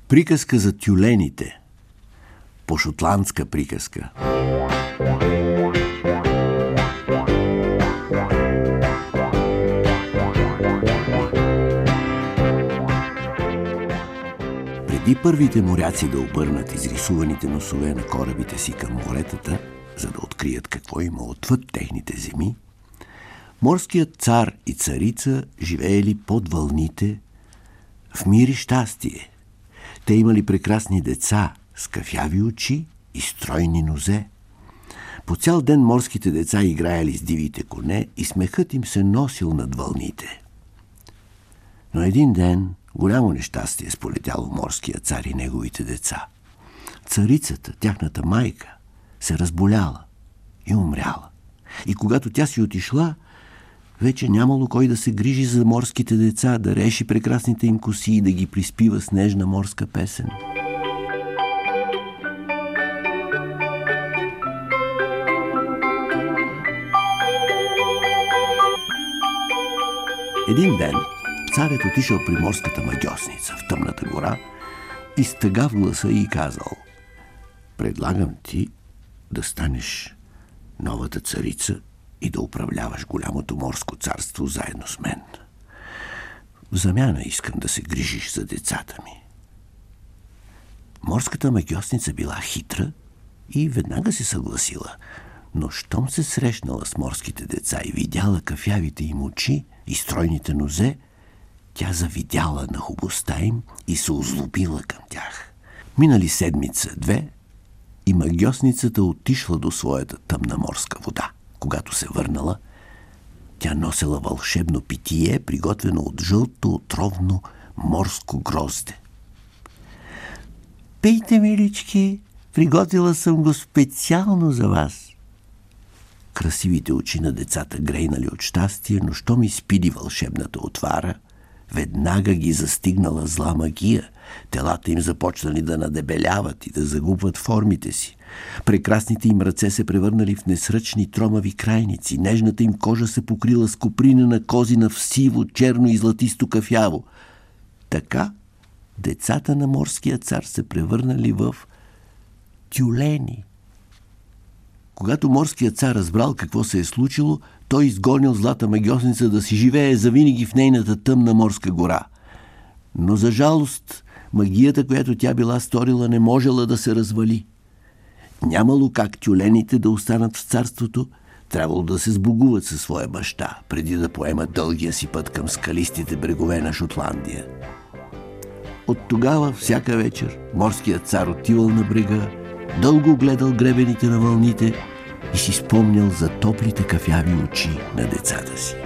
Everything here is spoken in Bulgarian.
Приказка за тюлените. По-шотландска приказка. Преди първите моряци да обърнат изрисуваните носове на корабите си към моретата, за да открият какво има отвъд техните земи, морският цар и царица живеели под вълните в мир и щастие. Те имали прекрасни деца с кафяви очи и стройни нозе. По цял ден морските деца играели с дивите коне и смехът им се носил над вълните. Но един ден голямо нещастие сполетяло морския цар и неговите деца. Царицата, тяхната майка, се разболяла и умряла. И когато тя си отишла, вече нямало кой да се грижи за морските деца, да реши прекрасните им коси и да ги приспива с нежна морска песен. Един ден царят отишъл при морската магьосница в тъмната гора и с тъга в гласа й казал: „Предлагам ти да станеш новата царица и да управляваш голямото морско царство заедно с мен. В замяна искам да се грижиш за децата ми.“ Морската магьосница била хитра и веднага се съгласила, но щом се срещнала с морските деца и видяла кафявите им очи и стройните нозе, тя завидяла на хубостта им и се озлобила към тях. Минали седмица-две и магьосницата отишла до своята тъмна морска вода. Когато се върнала, тя носела вълшебно питие, приготвено от жълто отровно морско грозде. „Пийте, милички, приготвила съм го специално за вас.“ Красивите очи на децата грейнали от щастие, но щом изпили вълшебната отвара, веднага ги застигнала зла магия. Телата им започнали да надебеляват и да загубват формите си. Прекрасните им ръце се превърнали в несръчни тромави крайници. Нежната им кожа се покрила с копринена козина в сиво, черно и златисто кафяво. Така децата на морския цар се превърнали в тюлени. Когато морският цар разбрал какво се е случило, той изгонил злата магьосница да си живее завинаги в нейната тъмна морска гора. Но за жалост, магията, която тя била сторила, не можела да се развали. Нямало как тюлените да останат в царството, трябвало да се сбогуват със своя баща, преди да поемат дългия си път към скалистите брегове на Шотландия. От тогава всяка вечер морският цар отивал на брега, дълго гледал гребените на вълните и си спомнял за топлите кафяви очи на децата си.